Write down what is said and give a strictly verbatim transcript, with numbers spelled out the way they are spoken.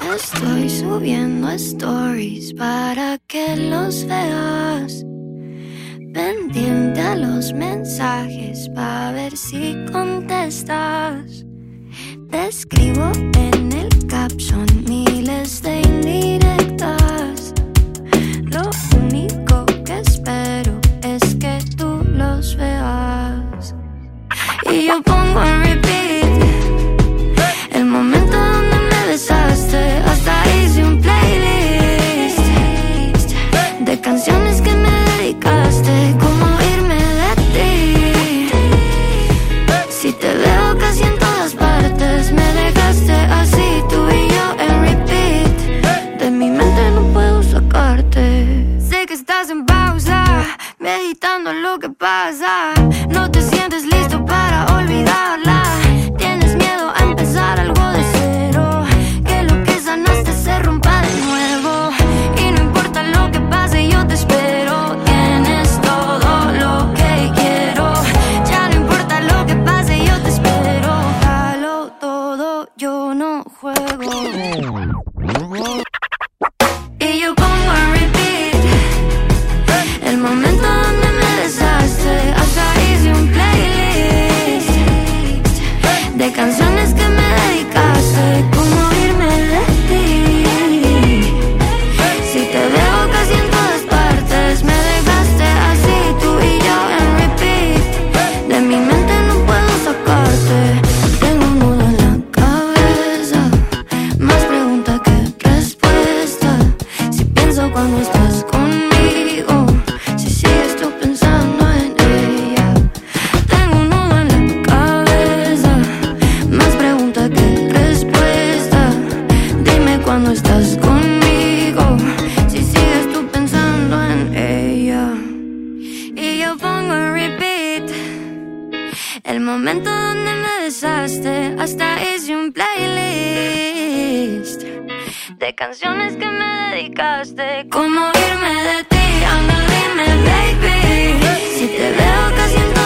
Estoy subiendo stories para que los veas. Pendiente a los mensajes pa' ver si contestas. Te escribo en el caption miles de indirectas. Lo único que espero es que tú los veas. Y yo pongo en repeat el momento donde me besaste. Hasta hice un playlist de canciones que me dedicaste. Cómo irme de ti. Si te veo casi en todas partes, me dejaste así, tú y yo en repeat. De mi mente no puedo sacarte. Sé que estás en pausa, meditando en lo que pasa. No te sientes listo para olvidarla. Tienes miedo a empezar algo de cero. Que lo que sanaste se rompa de nuevo. Y no importa lo que pase, yo te espero. Tienes todo lo que quiero. Ya no importa lo que pase, yo te espero. Dalo todo, yo no juego. Y yo pongo en repeat el momento donde me besaste. Hasta hice un playlist de canciones que me dedicaste. Cómo irme de ti. Si te veo casi en todas partes, me dejaste así, tú y yo en repeat. De mi mente no puedo sacarte. Tengo un nudo en la cabeza, más pregunta que respuesta. Si pienso cuando estás conmigo, si sigues tú pensando en ella. Tengo un nudo en la cabeza, más pregunta que respuesta. Dime cuando estás conmigo, si sigues tú pensando en ella. Y yo pongo en repeat el momento donde me besaste. Hasta hice un playlist de canciones que me dedicaste. Cómo irme de ti, anda dime baby. Si te veo casi en